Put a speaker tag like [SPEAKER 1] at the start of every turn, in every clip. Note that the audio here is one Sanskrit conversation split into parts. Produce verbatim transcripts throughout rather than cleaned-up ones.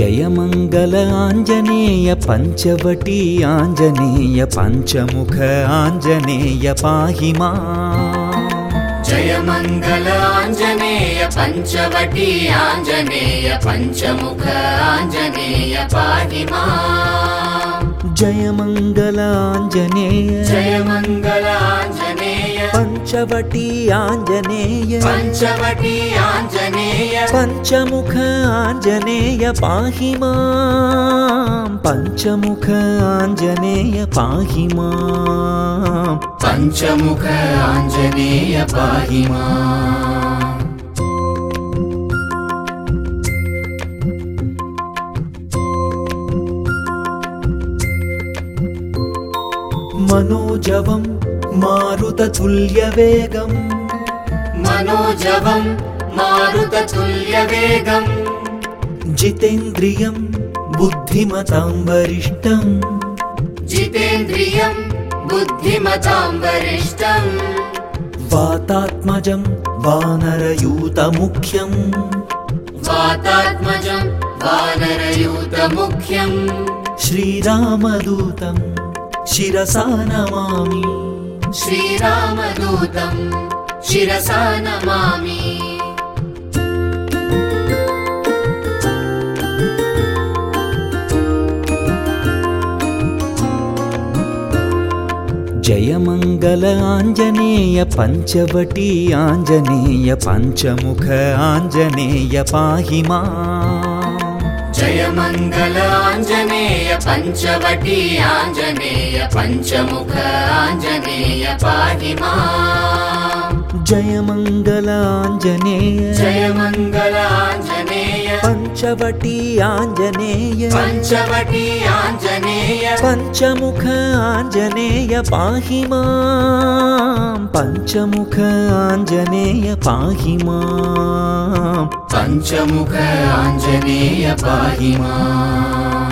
[SPEAKER 1] जयमंगल आंजनेय पंचवटी आंजनेय पंचमुख आंजनेय पाहि मां।
[SPEAKER 2] जयमंगल आंजनेय पंचवटी आंजनेय पंचमुख आंजनेय पाहि मां।
[SPEAKER 1] जयमंगल आंजनेय
[SPEAKER 2] जयमंगल आंजनेय
[SPEAKER 1] पंचवटी आंजनेय
[SPEAKER 2] पंचवटी आंजनेय
[SPEAKER 1] पंचमुख आंजनेय पाहि मां। पंचमुख आंजनेय पाहि मां।
[SPEAKER 2] पंचमुख आंजनेय पाहि मां।
[SPEAKER 1] मनोजवं मारुततुल्यवेगं
[SPEAKER 2] मनोजवं मारुततुल्यवेगं
[SPEAKER 1] जितेन्द्रियं बुद्धिमतां वरिष्ठं
[SPEAKER 2] जितेन्द्रियं बुद्धिमतां वरिष्ठं
[SPEAKER 1] वातात्मजं वानरयूतमुख्यं
[SPEAKER 2] वातात्मजं वानरयूतमुख्यं
[SPEAKER 1] श्रीरामदूतं शिरसा नमामि।
[SPEAKER 2] श्रीरामदूतं शिरसा नमामि।
[SPEAKER 1] जयमंगल आंजनेय पंचवटी आंजनेय पंचमुख आंजनेय पाहि मां।
[SPEAKER 2] जयमंगल आंजनेय पंचवटी आंजनेय पंचमुख आंजनेय पाहि मां।
[SPEAKER 1] जयमंगल आंजनेय
[SPEAKER 2] जयमंगल आंजनेय
[SPEAKER 1] पंचवटी आंजनेय
[SPEAKER 2] पंचवटी आंजनेय
[SPEAKER 1] पंचमुख आंजनेय पाहि मां। पंचमुख आंजनेय पाहि मां।
[SPEAKER 2] पंचमुख आंजनेय पाहि मां।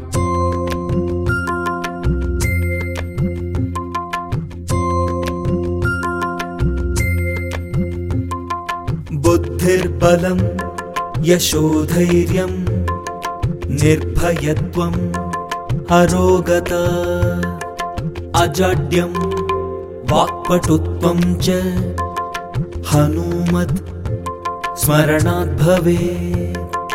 [SPEAKER 1] बुद्धिर्बलं यशोधैर्यं निर्भयत्वम् अरोगता अजाड्यं वाक्पटुत्वं च हनूमत् स्मरणात् भवेत्।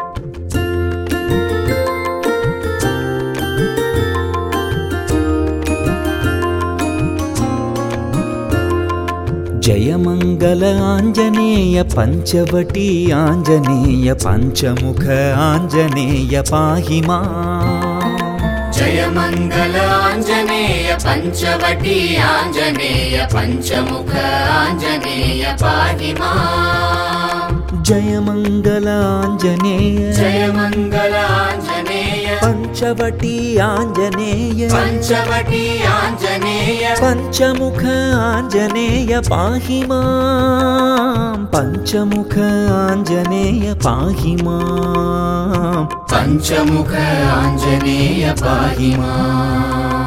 [SPEAKER 1] जयमंगल आंजनेय पंचवटी आंजनेय पंचमुख आंजनेय पाहि मां।
[SPEAKER 2] जयमंगल आंजनेय पंचवटी आंजनेय पंचमुख आंजनेय पाहि मां।
[SPEAKER 1] जयमंगल आंजनेय
[SPEAKER 2] जयमंगल आंजनेय
[SPEAKER 1] पंचवटी आंजनेय
[SPEAKER 2] पंचवटी आंजनेय
[SPEAKER 1] पंचमुख आंजनेय पाहि मां। पंचमुख आंजनेय पाहि मां।
[SPEAKER 2] पंचमुख आंजनेय पाहि मां।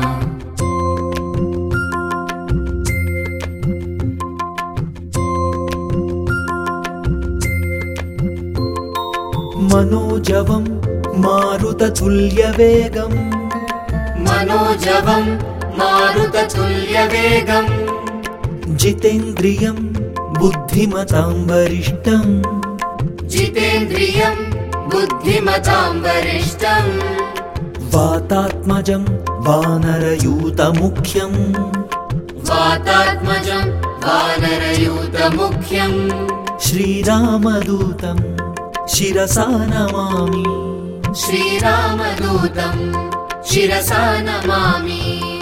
[SPEAKER 1] मनोजवं मारुततुल्यवेगं
[SPEAKER 2] मनोजवं मारुततुल्यवेगं
[SPEAKER 1] जितेन्द्रियं बुद्धिमतां वरिष्ठं
[SPEAKER 2] जितेन्द्रियं बुद्धिमतां वरिष्ठं
[SPEAKER 1] वातात्मजं वानरयूतमुख्यं
[SPEAKER 2] वातात्मजं वानरयूतमुख्यं
[SPEAKER 1] श्रीरामदूतं शिरसा नमामि।
[SPEAKER 2] श्रीरामदूतं शिरसा नमामि।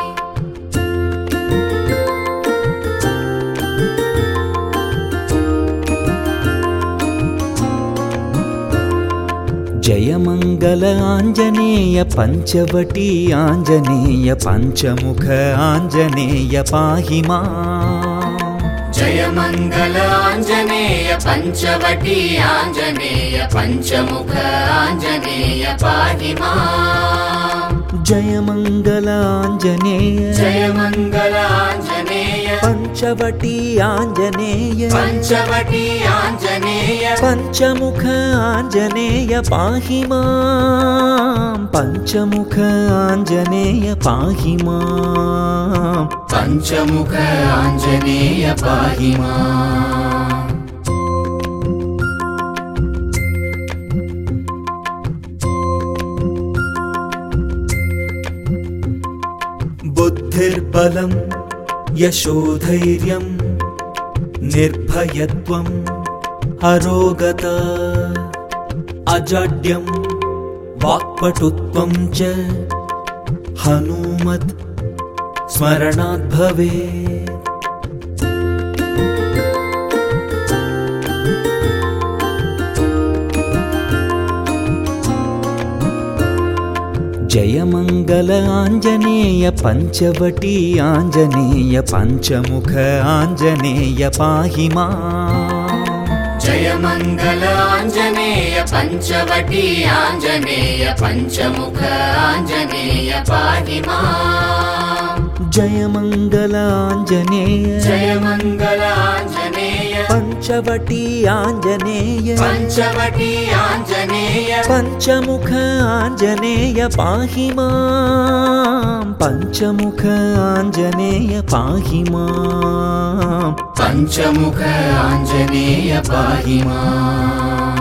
[SPEAKER 1] जयमंगल आंजनेय पंचवटी आंजनेय पंचमुख आंजनेय पाहि मां।
[SPEAKER 2] जयमंगल आंजनेय पंचवटी आंजनेय पंचमुख आंजनेय पाहि मां।
[SPEAKER 1] जयमंगल आंजनेय
[SPEAKER 2] जयमंगल आंजनेय
[SPEAKER 1] पञ्चवटी आञ्जनेय
[SPEAKER 2] पञ्चवटी आञ्जनेय
[SPEAKER 1] पञ्चमुख आञ्जनेय पाहि मां पञ्चमुख आञ्जनेय पाहि मां
[SPEAKER 2] पञ्चमुख आञ्जनेय पाहि माम्
[SPEAKER 1] बुद्धिर्बलं यशोधैर्यं निर्भयत्वम् अरोगता अजाड्यं वाक्पटुत्वं च हनुमत् स्मरणात् भवेत्। जय मंगल आंजनेय पंचवटी आंजनेय पंचमुख आंजनेय पाहि मां
[SPEAKER 2] जय मंगल आंजनेय पंचवटी आंजनेय पंचमुख आंजनेय पाहि मां
[SPEAKER 1] जय मंगल आंजनेय
[SPEAKER 2] जय मंगल आंजनेय
[SPEAKER 1] पंचवटी आंजनेय
[SPEAKER 2] पंचवटी आंजनेय
[SPEAKER 1] पंचमुख आंजनेय पाहि मां पंचमुख आंजनेय पाहि मां
[SPEAKER 2] पंचमुख आंजनेय पाहि माम्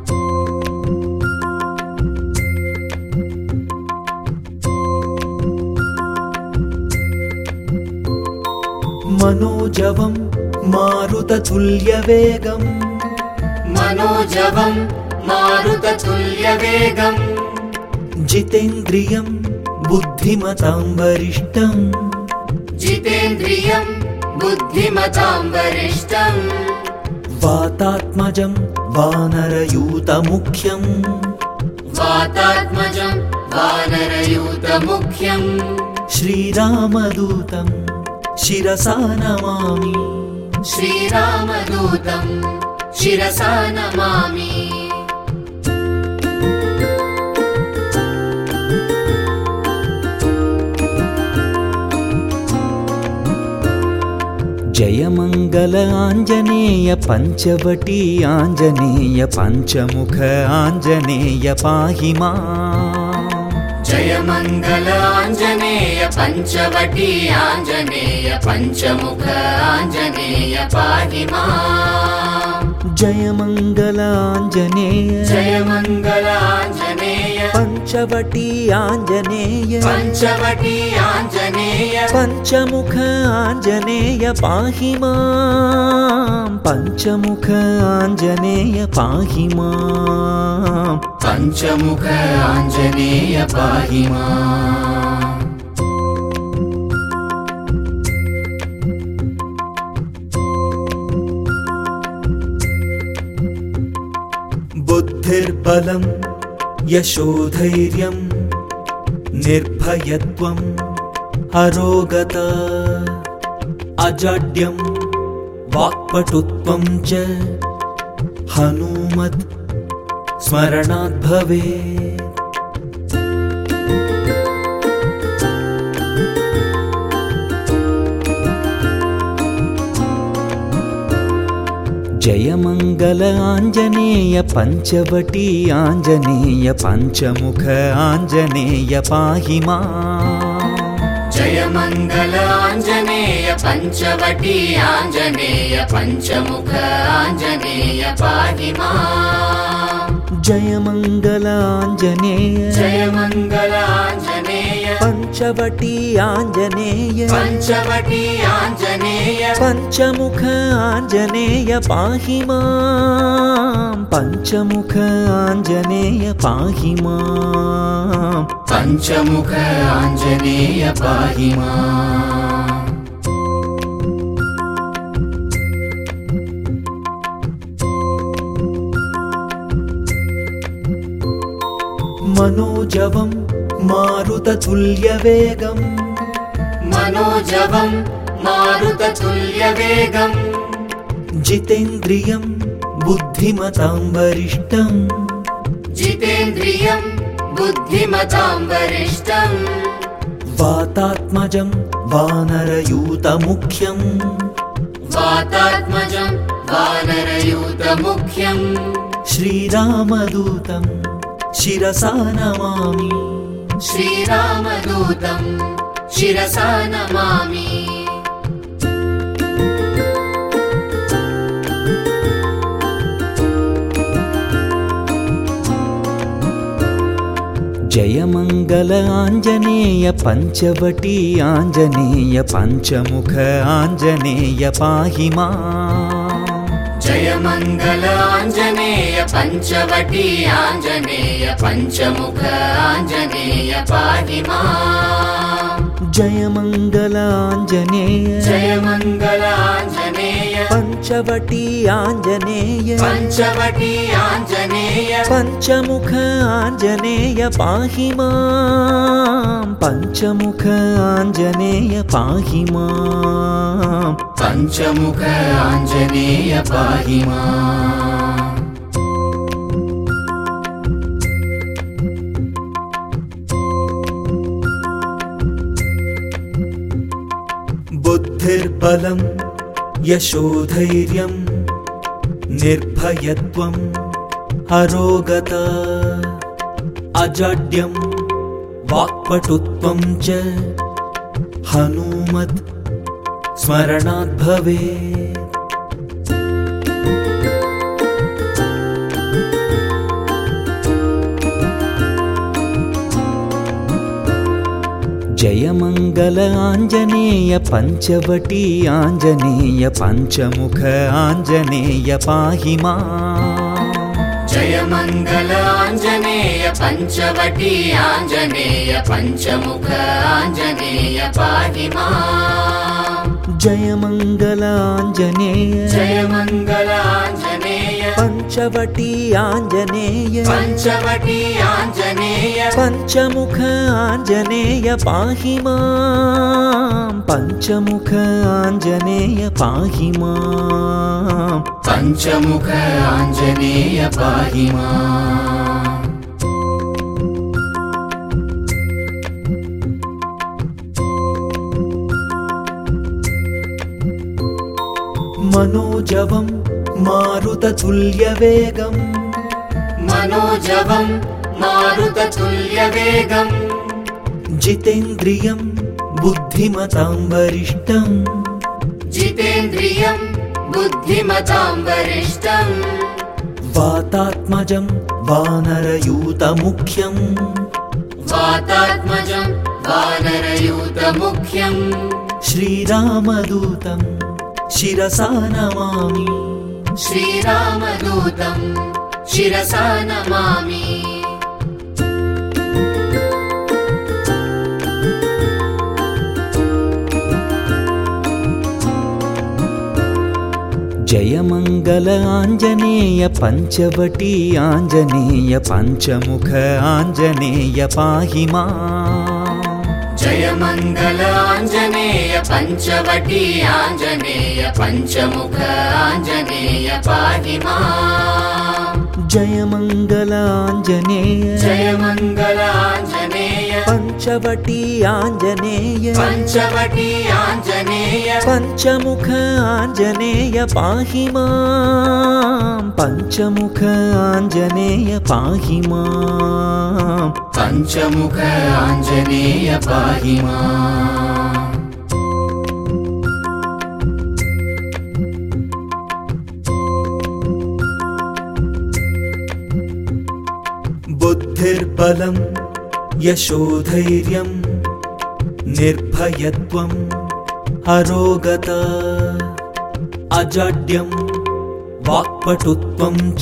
[SPEAKER 1] मनोजवं मारुततुल्यवेगं
[SPEAKER 2] मनोजवं मारुततुल्यवेगं
[SPEAKER 1] जितेन्द्रियं बुद्धिमतां वरिष्ठं
[SPEAKER 2] जितेन्द्रियं बुद्धिमतां वरिष्ठं
[SPEAKER 1] वातात्मजं वानरयूतमुख्यं
[SPEAKER 2] वातात्मजं वानरयूतमुख्यं
[SPEAKER 1] श्रीरामदूतं शिरसा नमामि
[SPEAKER 2] श्रीरामदूतं शिरसा नमामि
[SPEAKER 1] जय मंगल आंजनेय पंचवटी आंजनेय पंचमुख आंजनेय पाहि मां
[SPEAKER 2] जय मंगल आंजनेय पंचवटी आंजनेय पंचमुख आंजनेय पाहि मां
[SPEAKER 1] जय मंगल आंजनेय
[SPEAKER 2] जय मंगल आंजनेय
[SPEAKER 1] पंचवटी आंजनेय
[SPEAKER 2] पंचवटी आंजनेय
[SPEAKER 1] पंचमुख आंजनेय पाहि मां पंचमुख आंजनेय पाहि मां
[SPEAKER 2] पंचमुख आंजनेय पाहि माम्
[SPEAKER 1] बुद्धिर्बलं यशोधैर्यं निर्भयत्वम् अरोगता अजाड्यं वाक्पटुत्वं च हनुमत् स्मरणात् भवेत्। जय मंगल आंजनेय पंचवटी आंजनेय पंचमुख आंजनेय पाहि मां
[SPEAKER 2] जय मंगल आंजनेय पंचवटी आंजनेय पंचमुख आंजनेय पाहि मां
[SPEAKER 1] जय मंगल आंजनेय
[SPEAKER 2] जय मंगल आंजनेय
[SPEAKER 1] पंचवटी आंजनेय
[SPEAKER 2] पंचवटी आंजनेय
[SPEAKER 1] पंचमुख आंजनेय पाहि मां पंचमुख आंजनेय पाहि मां
[SPEAKER 2] पंचमुख आंजनेय पाहि माम्
[SPEAKER 1] मनोजवं मारुततुल्यवेगं
[SPEAKER 2] मनोजवं मारुततुल्यवेगं
[SPEAKER 1] जितेन्द्रियं बुद्धिमतां वरिष्ठं
[SPEAKER 2] जितेन्द्रियं बुद्धिमतां वरिष्ठं
[SPEAKER 1] वातात्मजं वानरयूतमुख्यम्
[SPEAKER 2] वातात्मजं वानरयूतमुख्यम्
[SPEAKER 1] श्रीरामदूतं शिरसा नमामि
[SPEAKER 2] श्रीरामदूतं शिरसा नमामि
[SPEAKER 1] जय मंगल आंजनेय पंचवटी आंजनेय पंचमुख आंजनेय पाहि माम्
[SPEAKER 2] जय मंगल आंजनेय पंचवटी आंजनेय पंचमुख आंजनेय पाहि माम्
[SPEAKER 1] जय मंगल आंजनेय
[SPEAKER 2] जय मंगल आंजनेय
[SPEAKER 1] पंचवटी आंजनेय
[SPEAKER 2] पंचवटी आंजनेय
[SPEAKER 1] पंचमुख आंजनेय पाहि माम् पंचमुख आंजनेय पाहि माम्
[SPEAKER 2] पंचमुख आंजनेय पाहि माम्
[SPEAKER 1] बुद्धिर्बलं यशोधैर्यं निर्भयत्वम् अरोगता अजाड्यं वाक्पटुत्वं च हनूमत् स्मरणात् भवेत् जय मंगल आंजनेय पंचवटी आंजनेय पंचमुख आंजनेय पाहि माम्
[SPEAKER 2] जय मंगल आंजनेय पंचवटी आंजनेय पंचमुख आंजनेय पाहि माम्
[SPEAKER 1] जय मंगल आंजनेय
[SPEAKER 2] जय मंगल आंजनेय
[SPEAKER 1] पंचवटी आंजनेय
[SPEAKER 2] पंचवटी आंजनेय
[SPEAKER 1] पंचमुख आंजनेय पाहि माम् पंचमुख आंजनेय पाहि माम्
[SPEAKER 2] पंचमुख आंजनेय पाहि माम्
[SPEAKER 1] मनोजवं मारुततुल्यवेगं
[SPEAKER 2] मनोजवं मारुततुल्यवेगं
[SPEAKER 1] जितेन्द्रियं बुद्धिमतां वरिष्ठं
[SPEAKER 2] जितेन्द्रियं बुद्धिमतां वरिष्ठं
[SPEAKER 1] वातात्मजं वानरयूतमुख्यं
[SPEAKER 2] वातात्मजं वानरयूतमुख्यं
[SPEAKER 1] श्रीरामदूतं शिरसा नमामि
[SPEAKER 2] श्रीरामदूतं शिरसा नमामि
[SPEAKER 1] जय मंगल आंजनेय पंचवटी आंजनेय पंचमुख आंजनेय पाहि माम्
[SPEAKER 2] जय मंगल आंजनेय पंचवटी आंजनेय पंचमुख आंजनेय पाहि माम्
[SPEAKER 1] जय मंगल आंजनेय
[SPEAKER 2] जय मंगल आंजनेय
[SPEAKER 1] पंचवटी आंजनेय
[SPEAKER 2] पंचवटी आंजनेय
[SPEAKER 1] पंचमुख आंजनेय पाहि माम् पंचमुख आंजनेय पाहि माम्
[SPEAKER 2] पंचमुख आंजनेय पाहि माम्
[SPEAKER 1] बुद्धिर्बलं यशोधैर्यं निर्भयत्वम् अरोगता अजाड्यं वाक्पटुत्वं च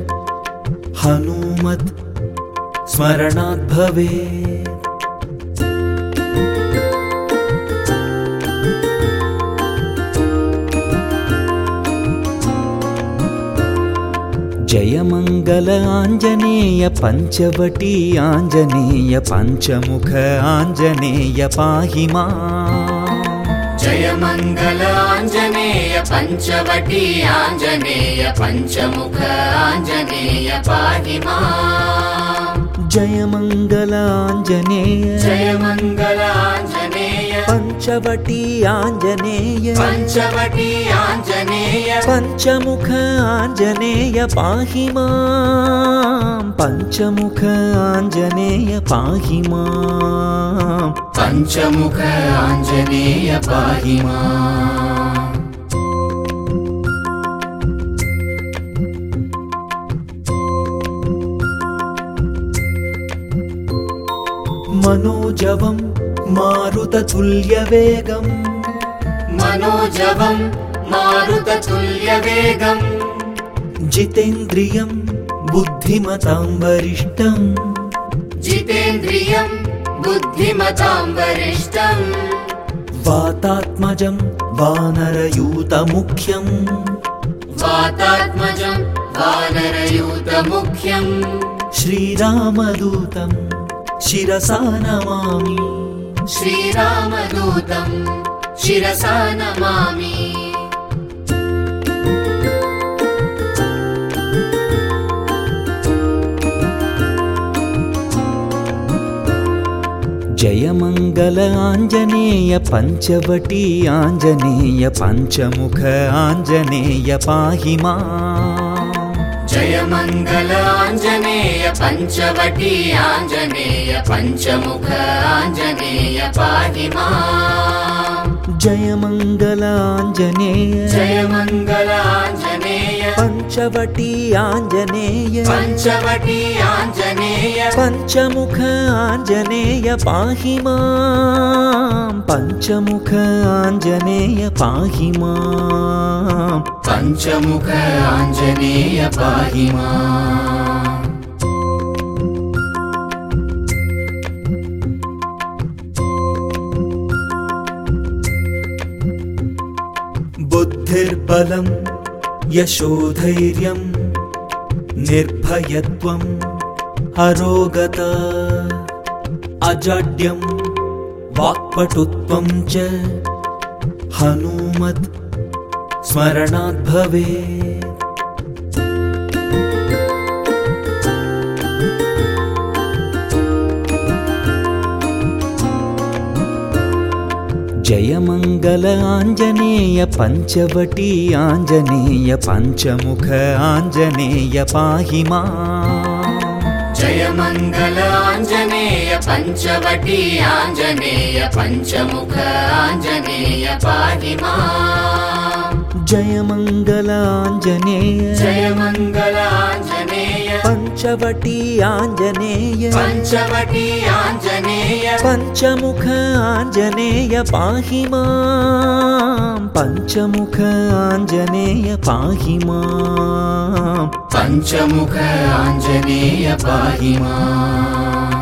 [SPEAKER 1] हनूमत् स्मरणात् भवेत् जय मंगल आंजनेय पंचवटी आंजनेय पंचमुख आंजनेय पाहि माम्
[SPEAKER 2] जय मंगल आंजनेय पंचवटी आंजनेय पंचमुख आंजनेय पाहि माम्
[SPEAKER 1] जय मंगल आंजनेय
[SPEAKER 2] जय मंगल आंजनेय
[SPEAKER 1] पञ्चवटी आञ्जनेय
[SPEAKER 2] पञ्चवटी आञ्जनेय
[SPEAKER 1] पञ्चमुख आञ्जनेय पाहि मां पञ्चमुख आञ्जनेय पाहि मां
[SPEAKER 2] पञ्चमुख आञ्जनेय पाहि माम्
[SPEAKER 1] मनोजवं मारुततुल्यवेगं
[SPEAKER 2] मनोजवं मारुततुल्यवेगं
[SPEAKER 1] जितेन्द्रियं बुद्धिमतां वरिष्ठं
[SPEAKER 2] जितेन्द्रियं बुद्धिमतां वरिष्ठं
[SPEAKER 1] वातात्मजं वानरयूतमुख्यं
[SPEAKER 2] वातात्मजं वानरयूतमुख्यं
[SPEAKER 1] श्रीरामदूतं शिरसा नमामि
[SPEAKER 2] श्रीरामदूतं शिरसा नमामि
[SPEAKER 1] जय मंगल आंजनेय पंचवटी आंजनेय पंचमुख आंजनेय पाहि मां
[SPEAKER 2] जय मंगल आंजनेय पंचवटी आंजनेय पंचमुख आंजनेय पाहि मां
[SPEAKER 1] जय मंगल आंजनेय
[SPEAKER 2] जय मंगल आंजनेय
[SPEAKER 1] पंचवटी आंजनेय
[SPEAKER 2] पंचवटी आंजनेय
[SPEAKER 1] पंचमुख आंजनेय पाहि मां पंचमुख आंजनेय पाहि मां
[SPEAKER 2] पंचमुख आंजनेय पाहि मां
[SPEAKER 1] बुद्धिर्बलं यशोधैर्यं निर्भयत्वम् अरोगता अजाड्यं वाक्पटुत्वं च हनूमत् स्मरणात् भवेत् जय मंगल आंजनेय पंचवटी आंजनेय पंचमुख आंजनेय पाहि मां
[SPEAKER 2] जय मंगल आंजनेय पंचवटी आंजनेय पंचमुख आंजनेय पाहि मां
[SPEAKER 1] जय मंगल आंजनेय
[SPEAKER 2] जय मंगल आंजनेय
[SPEAKER 1] पंचवटी आंजनेय
[SPEAKER 2] पंचवटी आंजनेय
[SPEAKER 1] पंचमुख आंजनेय पाहि मां पंचमुख आंजनेय पाहि मां
[SPEAKER 2] पंचमुख आंजनेय पाहि मां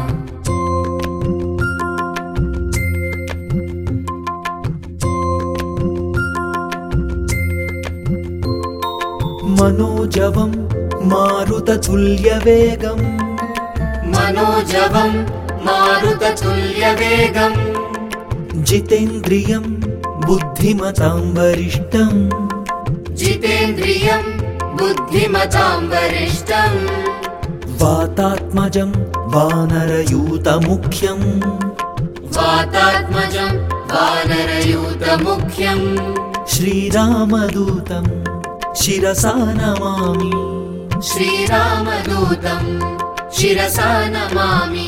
[SPEAKER 1] मनोजवं मारुततुल्यवेगं
[SPEAKER 2] मनोजवं मारुततुल्यवेगं
[SPEAKER 1] जितेन्द्रियं बुद्धिमतां वरिष्ठं
[SPEAKER 2] जितेन्द्रियं बुद्धिमतां वरिष्ठं
[SPEAKER 1] वातात्मजं वानरयूतमुख्यं
[SPEAKER 2] वातात्मजं वानरयूतमुख्यं
[SPEAKER 1] श्रीरामदूतं शिरसा नमामि
[SPEAKER 2] श्रीरामदूतं शिरसा नमामि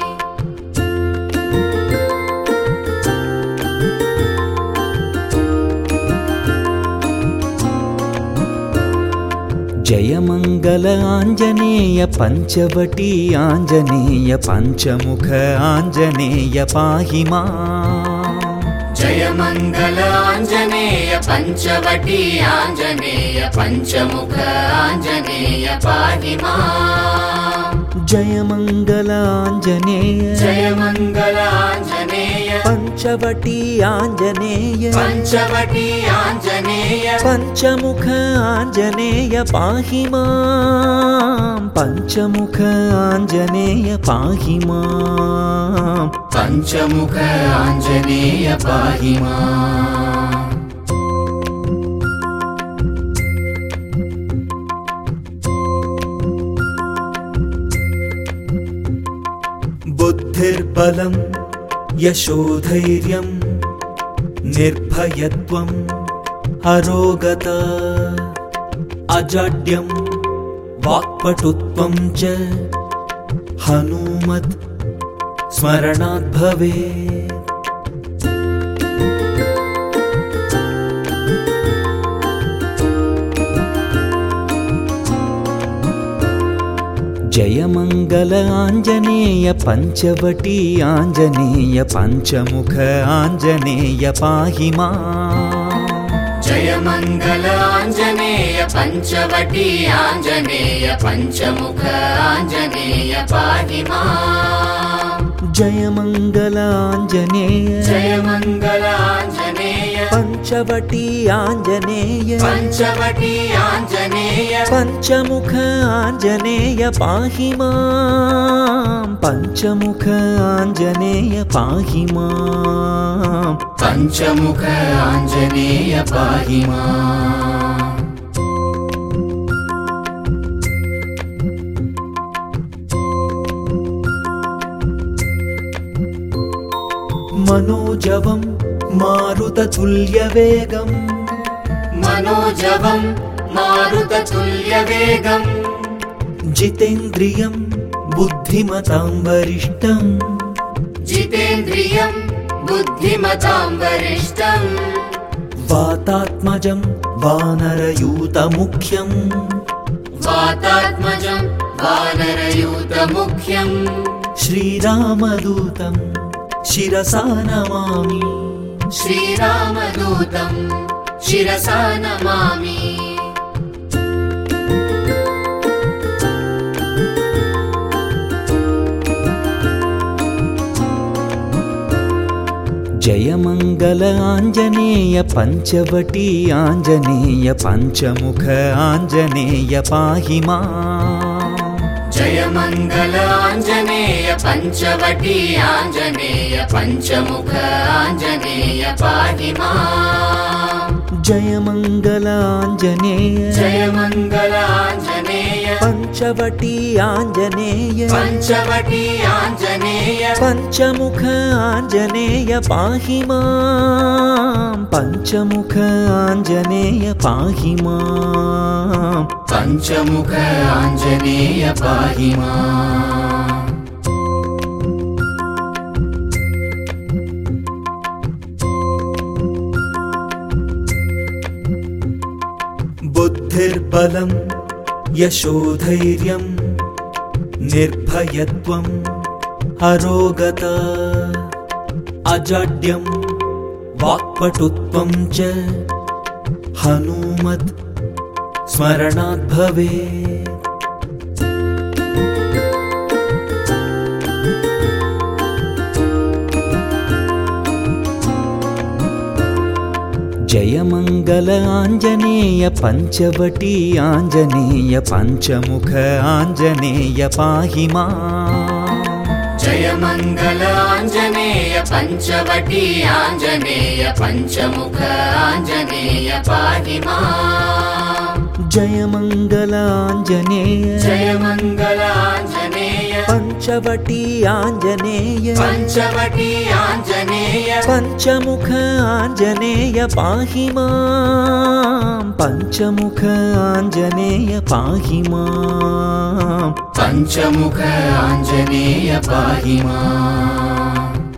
[SPEAKER 1] जय मंगल आंजनेय पंचवटी आंजनेय पंचमुख आंजनेय पाहि मां
[SPEAKER 2] जय मंगल आंजनेय पंचवटी आंजनेय पंचमुख आंजनेय पाहि मां
[SPEAKER 1] जय मंगल आंजनेय
[SPEAKER 2] जय मंगल आंजनेय
[SPEAKER 1] पंचवटी आंजनेय
[SPEAKER 2] पंचवटी आंजनेय
[SPEAKER 1] पंचमुख आंजनेय पाहि मां पंचमुख आंजनेय पाहि मां
[SPEAKER 2] पंचमुख आंजनेय पाहि मां
[SPEAKER 1] बुद्धिर्बलं यशोधैर्यं निर्भयत्वम् अरोगता अजाड्यं वाक्पटुत्वं च हनुमत् स्मरणात् भवेत्। जय मंगल आंजनेय पंचवटी आंजनेय पंचमुख आंजनेय पाहि माम्।
[SPEAKER 2] जय मंगल आंजनेय पंचवटी आंजनेय पंचमुख आंजनेय पाहि माम्।
[SPEAKER 1] जय मंगल आंजनेय
[SPEAKER 2] जय मंगल आंजनेय
[SPEAKER 1] पंचवटी आंजनेय
[SPEAKER 2] पंचवटी आंजनेय
[SPEAKER 1] पंचमुख आंजनेय पाहि माम्। पंचमुख आंजनेय पाहि माम्।
[SPEAKER 2] पंचमुख आंजनेय पाहि माम्।
[SPEAKER 1] मनोजवं मारुततुल्यवेगं
[SPEAKER 2] मनोजवं मारुततुल्यवेगं
[SPEAKER 1] जितेन्द्रियं बुद्धिमतां वरिष्ठं
[SPEAKER 2] जितेन्द्रियं बुद्धिमतां वरिष्ठं
[SPEAKER 1] वातात्मजं वानरयूतमुख्यं
[SPEAKER 2] वातात्मजं वानरयूतमुख्यं
[SPEAKER 1] श्रीरामदूतं शिरसा नमामि।
[SPEAKER 2] श्रीरामदूतं शिरसा नमामि।
[SPEAKER 1] जय मंगल आंजनेय पंचवटी आंजनेय पंचमुख आंजनेय पाहि माम्।
[SPEAKER 2] जय मंगल आंजनेय पंचवटी आंजनेय पंचमुख आंजनेय पाहि माम्।
[SPEAKER 1] जय मंगल आंजनेय
[SPEAKER 2] जय मंगल आंजनेय
[SPEAKER 1] पंचवटी आंजनेय
[SPEAKER 2] पंचवटी आंजनेय
[SPEAKER 1] पंचमुख आंजनेय पाहि माम्। पंचमुख आंजनेय पाहि माम्।
[SPEAKER 2] पंचमुख आंजनेय पाहि माम्।
[SPEAKER 1] बुद्धिर्बलं यशोधैर्यं निर्भयत्वम् अरोगता अजाड्यं वाक्पटुत्वं च हनुमत् स्मरणात् भवेत्। जय मंगल आंजनेय पंचवटी आंजनेय पंचमुख आंजनेय पाहि माम्।
[SPEAKER 2] जय मंगल आंजनेय पंचवटी आंजनेय पंचमुख आंजनेय पाहि माम्।
[SPEAKER 1] जय मंगल आंजनेय
[SPEAKER 2] जय मंगल आंजनेय
[SPEAKER 1] पंचवटी आंजनेय
[SPEAKER 2] पंचवटी आंजनेय
[SPEAKER 1] पंचमुख आंजनेय पाहि माम्। पंचमुख आंजनेय पाहि माम्।
[SPEAKER 2] पंचमुख आंजनेय पाहि माम्।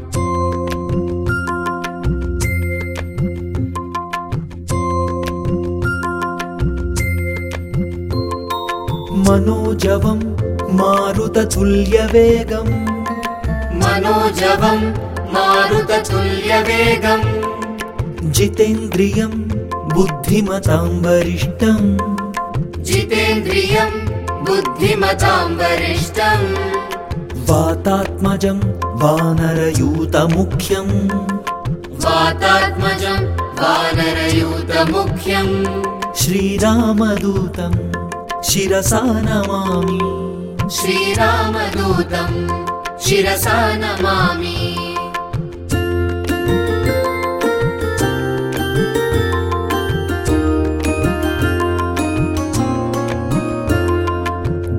[SPEAKER 1] मनोजवं मारुततुल्यवेगं
[SPEAKER 2] मनोजवं मारुततुल्यवेगं
[SPEAKER 1] जितेन्द्रियं बुद्धिमतां वरिष्ठं
[SPEAKER 2] जितेन्द्रियं बुद्धिमतां वरिष्ठं
[SPEAKER 1] वातात्मजं वानरयूतमुख्यं
[SPEAKER 2] वातात्मजं वानरयूतमुख्यं
[SPEAKER 1] श्रीरामदूतं शिरसा नमामि।
[SPEAKER 2] श्रीरामदूतं शिरसा नमामि।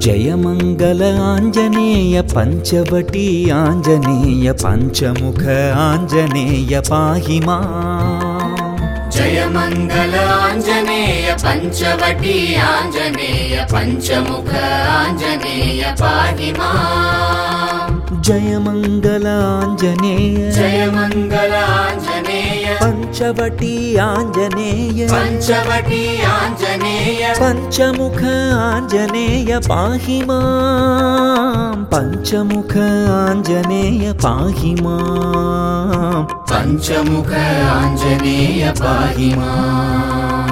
[SPEAKER 1] जय मंगल आंजनेय पंचवटी आंजनेय पंचमुख आंजनेय पाहि माम्।
[SPEAKER 2] जय मंगल आंजनेय पंचवटी आंजनेय पंचमुख आंजनेय पाहि माम्।
[SPEAKER 1] जय मंगल आंजनेय
[SPEAKER 2] जय मंगल आंजनेय
[SPEAKER 1] पंचवटी आंजनेय
[SPEAKER 2] पंचवटी आंजनेय
[SPEAKER 1] पंचमुख आंजनेय पाहि माम्। पंचमुख आंजनेय पाहि माम्।
[SPEAKER 2] पंचमुख आंजनेय पाहि माम्।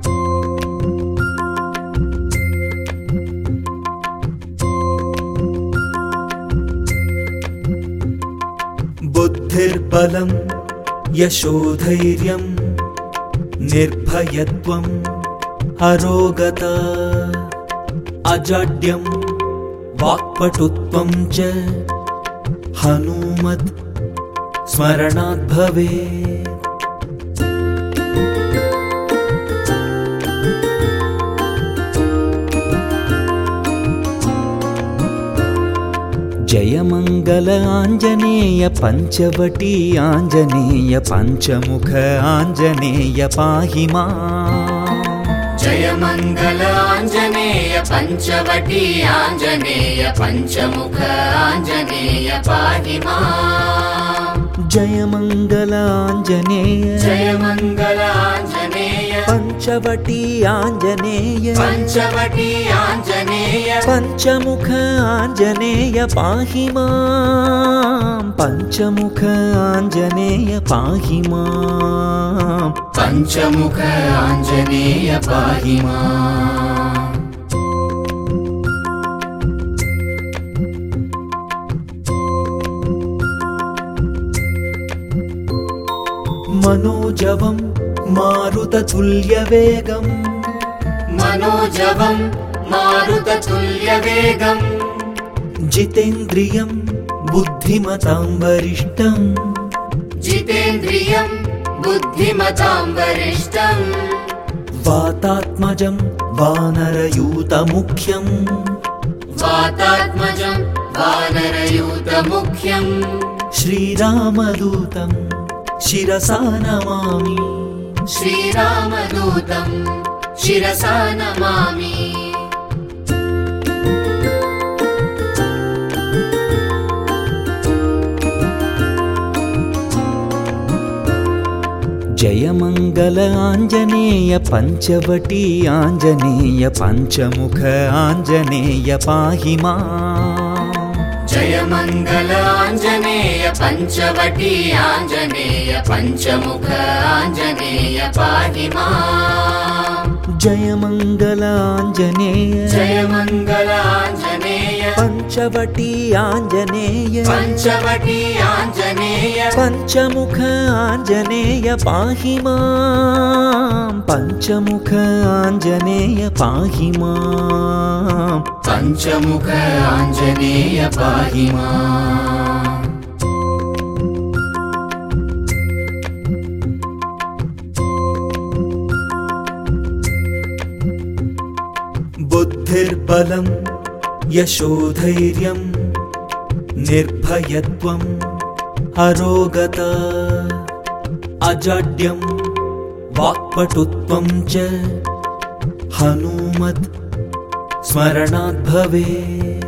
[SPEAKER 1] बुद्धिर्बलं यशोधैर्यं निर्भयत्वम् अरोगता अजाड्यं वाक्पटुत्वं च हनूमत् स्मरणात् भवेत्। जय मंगल आंजनेय पंचवटी आंजनेय पंचमुख आंजनेय पाहि माम्।
[SPEAKER 2] जय मंगल आंजनेय पंचवटी आंजनेय पंचमुख आंजनेय पाहि माम्।
[SPEAKER 1] जय मंगल आंजनेय
[SPEAKER 2] जय मंगल आंजनेय
[SPEAKER 1] पंचवटी आंजनेय
[SPEAKER 2] पंचवटी आंजनेय
[SPEAKER 1] पंचमुख आंजनेय पाहि माम्। पंचमुख आंजनेय पाहि माम्।
[SPEAKER 2] पंचमुख आंजनेय पाहि माम्।
[SPEAKER 1] मनोजवं मारुततुल्यवेगम्
[SPEAKER 2] मनोजवं मारुततुल्यवेगम्
[SPEAKER 1] जितेन्द्रियं बुद्धिमतां वरिष्ठम्
[SPEAKER 2] जितेन्द्रियं बुद्धिमतां वरिष्ठम्
[SPEAKER 1] वातात्मजं वानरयूतमुख्यम्
[SPEAKER 2] वातात्मजं वानरयूतमुख्यम्
[SPEAKER 1] श्रीरामदूतं शिरसा नमामि।
[SPEAKER 2] श्रीरामदूतं शिरसा नमामि।
[SPEAKER 1] जय मंगल आंजनेय पंचवटी आंजनेय पंचमुख आंजनेय पाहि माम्।
[SPEAKER 2] जय मंगल आंजनेय पंचवटी आंजनेय पंचमुख आंजनेय पाहि माम्।
[SPEAKER 1] जय मंगल आंजनेय
[SPEAKER 2] जय मंगल आंजनेय
[SPEAKER 1] पंचवटी आंजनेय
[SPEAKER 2] पंचवटी आंजनेय
[SPEAKER 1] पंचमुख आंजनेय पाहि माम्। पंचमुख आंजनेय पाहि माम्।
[SPEAKER 2] पंचमुख आंजनेय पाहि माम्।
[SPEAKER 1] बुद्धिर्बलं यशोधैर्यं निर्भयत्वम् अरोगता अजाड्यं वाक्पटुत्वं च हनूमत् स्मरणात् भवेत्।